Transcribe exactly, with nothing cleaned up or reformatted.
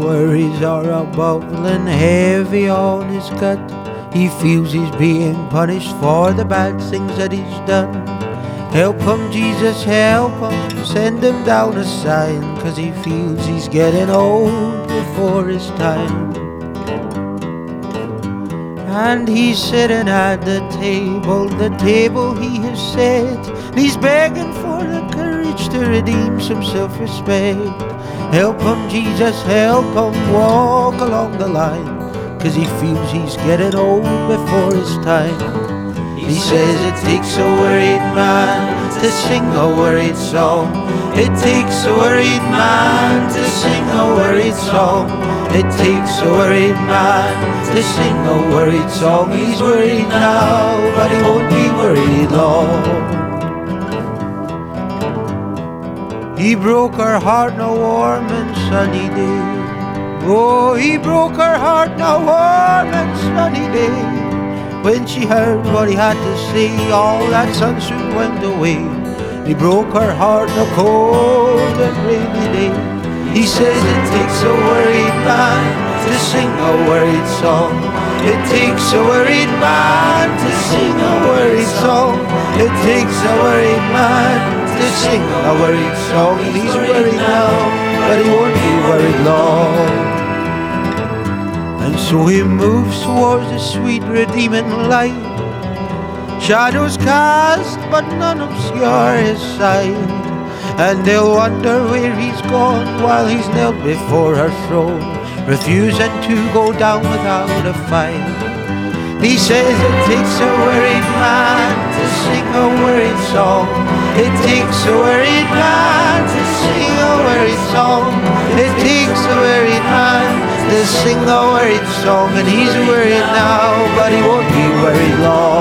worries are a bubbling heavy on his gut. He feels he's being punished for the bad things that he's done. Help him, Jesus, help him. Send him down a sign, 'cause he feels he's getting old before his time. And he's sitting at the table, the table he has set. And he's begging for the courage to redeem some self-respect. Help him, Jesus, help him walk along the line, 'cause he feels he's getting old before his time. He says it takes a worried man to sing a worried song. It takes a worried man to sing a worried song. It takes a worried man to sing a worried song. He's worried now, but he won't be worried long. He broke her heart on a warm and sunny day. Oh, he broke her heart on a warm and sunny day. When she heard what he had to say, all that sun soon went away. He broke her heart on a cold and rainy day. He says it takes a worried man to sing a worried song. It takes a worried man to sing a worried song. It takes a worried man to sing a worried song. He's worried now, but he won't be worried long. And so he moves towards the sweet redeeming light. Shadows cast, but none obscure his sight. And they'll wonder where he's gone while he's knelt before her throne, refusing to go down without a fight. He says it takes a worried man to sing a worried song. It takes a worried man to sing a worried song. It takes a worried man to sing a worried song. And he's worried now, but he won't be worried long.